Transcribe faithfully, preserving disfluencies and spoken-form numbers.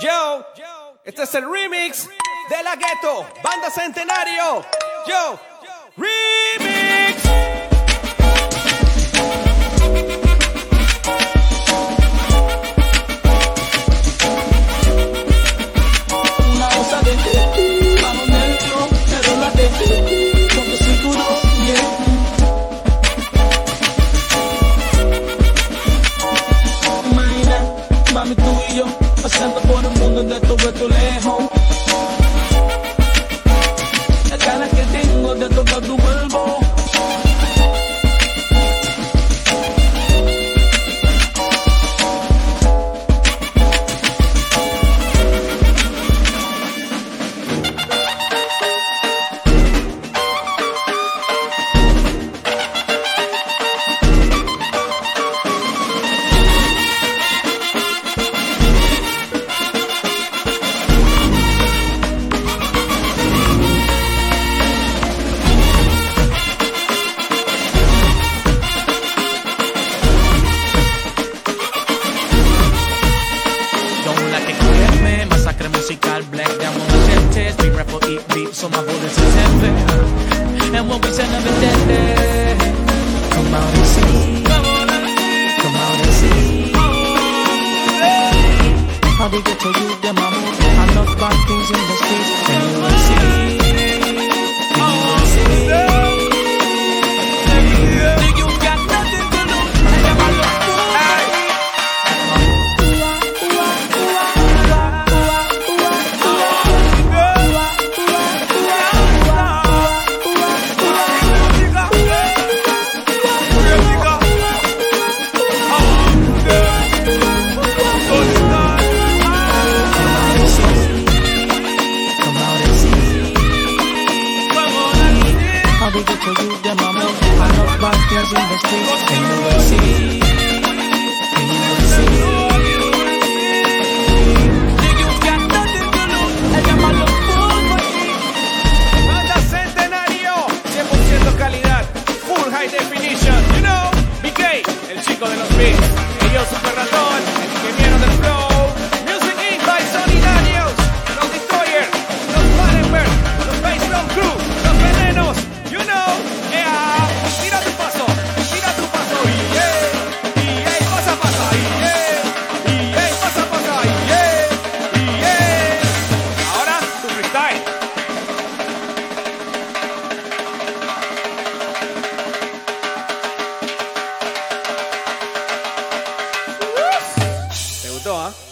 Yo, este es el remix de La Ghetto, Banda Centenario. Yo, remix. Una cosa de ti, vamos negro, pero la de ti, con tu cinturón, yeah. Imagina, mami, tú y yo, pasando por el mundo de todo esto lejos. Las ganas que tengo de tocar tu cuerpo. Musical, black down on my chest test. We rap or eat beat, so my bullets is heavy. And when we send them in dead, come out and see. Come out and see. How they get to you, them I move. I love bad things in the streets. Can you see? Can you see? You got nothing to lose. I got my love for they get to you, them I move. I love bad things in the streets. Can you see? Can you see? You got nothing to lose. I got my love for me. Banda Centenario, cien por ciento calidad, full high definition. You know, B K, el chico de los beats. Y yo, Super Ratón, el ingeniero del flow. Music Incorporated by Sony Daniels. Los Destroyer, los Parenberg, los Bass Drum Crew, los Venenos. You know, yeah. Tira tu paso, tira tu paso. Y yeah, y yeah, pasa, pasa. Y yeah, y yeah, pasa, pasa. Y yeah, y yeah. Ahora, tu freestyle. ¿Te gustó, ah? ¿Eh?